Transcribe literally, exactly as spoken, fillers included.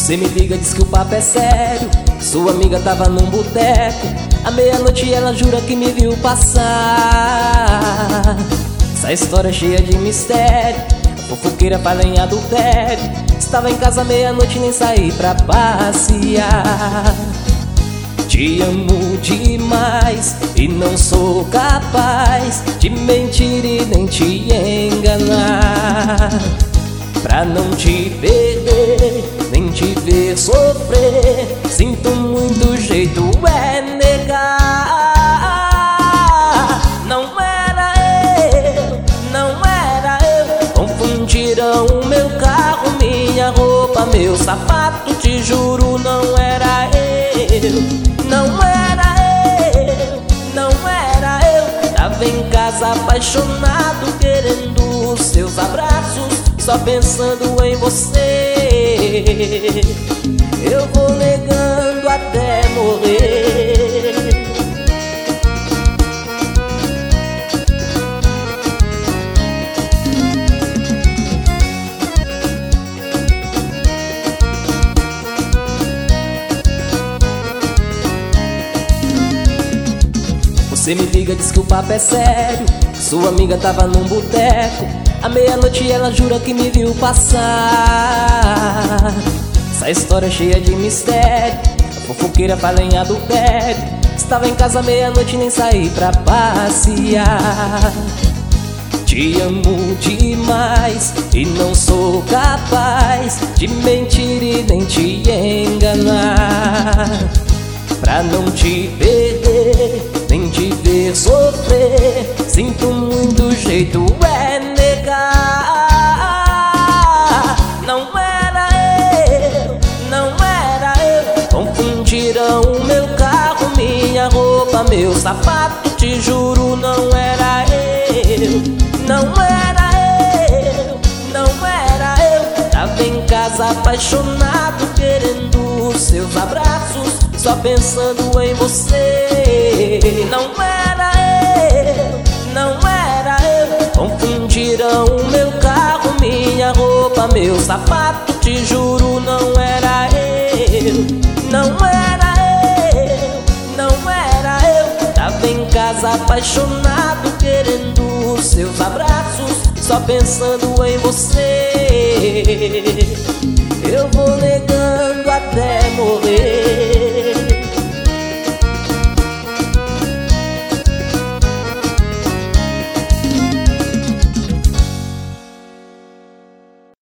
Você me liga, diz que o papo é sério. Sua amiga tava num boteco. À meia-noite ela jura que me viu passar. Essa história é cheia de mistério. Fofoqueira fala em adultério. Estava em casa à meia-noite, nem saí pra passear. Te amo demais e não sou capaz de mentir e nem te enganar. Pra não te perder, nem te ver sofrer, sinto muito, jeito é negar. Não era eu, não era eu. Confundiram o meu carro, minha roupa, meu sapato. Te juro, não era eu, não era eu, não era eu. Tava em casa apaixonado, querendo os seus abraços, só pensando em você. Eu vou negando até morrer. Você me liga, diz que o papo é sério. Sua amiga tava num boteco. À meia-noite ela jura que me viu passar. Essa história é cheia de mistério. A fofoqueira fala em adultério. Estava em casa à meia-noite, nem saí pra passear. Te amo demais e não sou capaz de mentir e nem te enganar. Pra não te perder, nem te ver sofrer, sinto muito, jeito é negar. Não era eu, não era eu. Confundiram o meu carro, minha roupa, meu sapato. Te juro, não era eu, não era eu, não era eu. Tava em casa apaixonado, querendo os seus abraços, só pensando em você. Não era eu, não era eu. Confundiram o meu carro, minha roupa, meu sapato. Te juro, não era eu, não era eu, não era eu. Tava em casa apaixonado, querendo os seus abraços, só pensando em você. Eu vou negando até morrer.